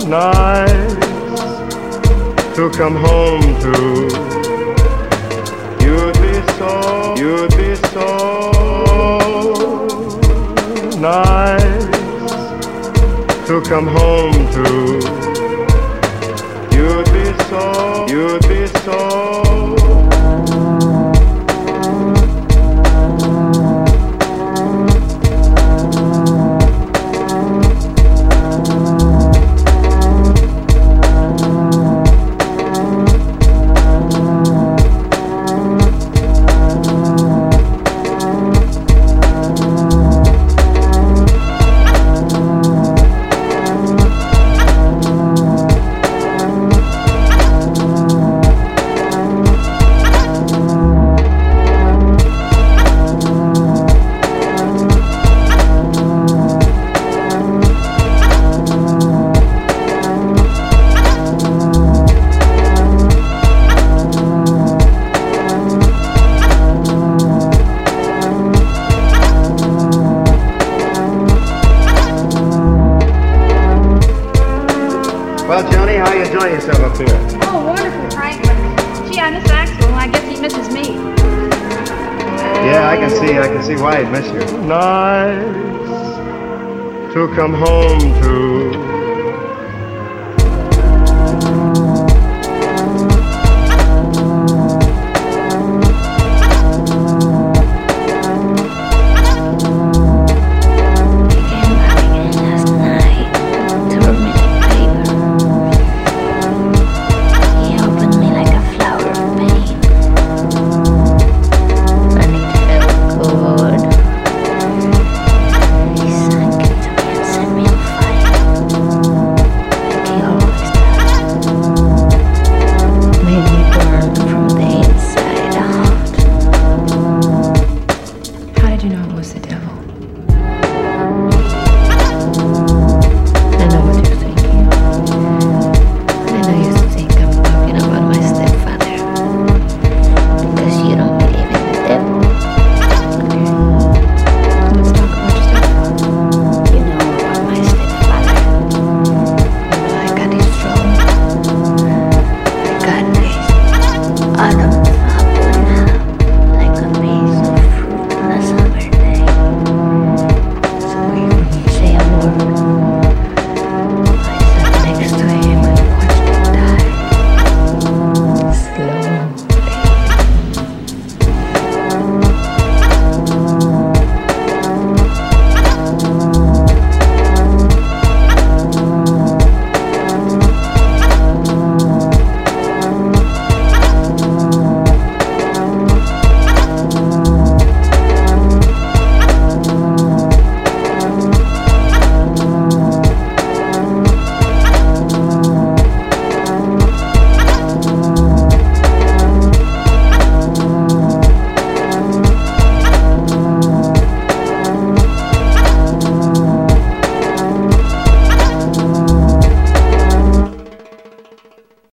nice to come home to. You'd be so nice to come home to. You'd be so. Well, Joni, how you enjoying yourself up here? Oh, wonderful, Franklin. Gee, I miss Axel. I guess he misses me. Yeah, I can see why he'd miss you. Nice to come home to.